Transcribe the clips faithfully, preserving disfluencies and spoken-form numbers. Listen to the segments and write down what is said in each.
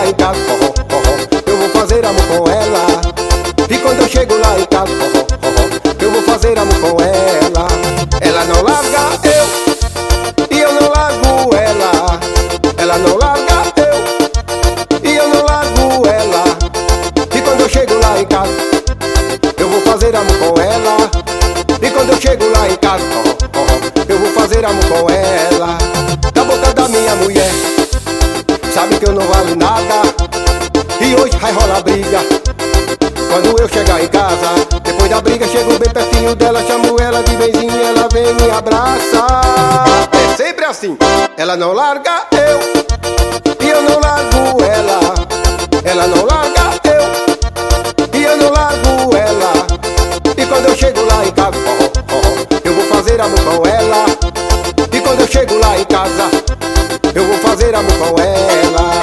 lá em casa, oh, oh, oh, eu vou fazer amor com ela. E quando eu chego lá em casa, oh, oh, oh, eu vou fazer amor com ela. Ela não larga eu, e eu não largo ela. Ela não larga eu, e eu não largo ela. E quando eu chego lá em casa, eu vou fazer amor com ela. E quando eu chego lá em casa, oh, oh, oh, eu vou fazer amor com ela. Da boca da minha mulher, sabe que eu não valo nada. E hoje vai rolar briga quando eu chegar em casa. Depois da briga chego bem pertinho dela, chamo ela de benzinho, ela vem e me abraça. É sempre assim, ela não larga eu, e eu não largo ela. Ela não larga eu, e eu não largo ela. E quando eu chego lá em casa, oh, oh, oh, eu vou fazer amor com ela. E quando eu chego lá em casa, eu vou fazer amor com ela.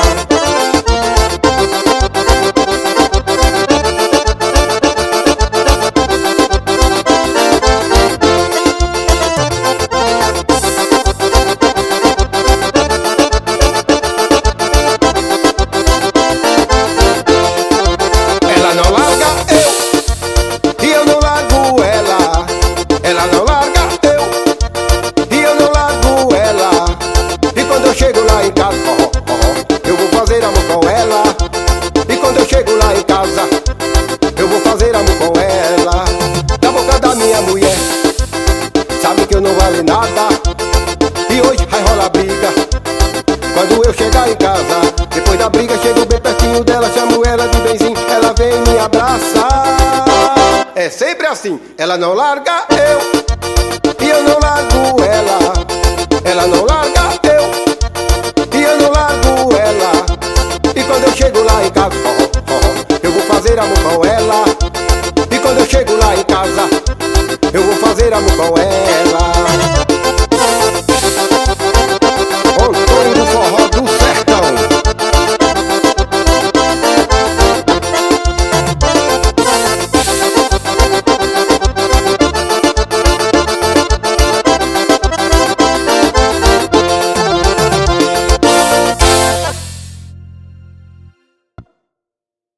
Ela não larga eu, e eu não largo ela. Ela não larga eu, e eu não largo ela. E quando eu chego lá em casa, oh, oh, oh, eu vou fazer amor com ela. E quando eu chego lá em casa, eu vou fazer amor com ela. Da boca da minha mulher, sabe que eu não vale nada. E hoje vai rolar briga quando eu chegar em casa. Depois da briga chego bem pertinho dela, chamo ela de benzinho, ela vem e me abraça. É sempre assim, ela não larga eu, e eu não largo ela. Ela não larga